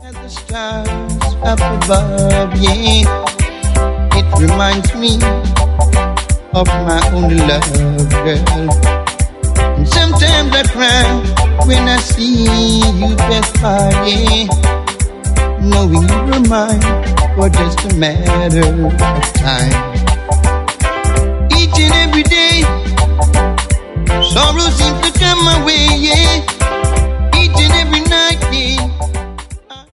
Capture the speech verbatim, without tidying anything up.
the stars up above, yeah. It reminds me of my only love, girl. And sometimes I cry when I see you pass by, yeah. Knowing you were mine for just a matter of time. Each and every day, sorrow seems to come my way, yeah.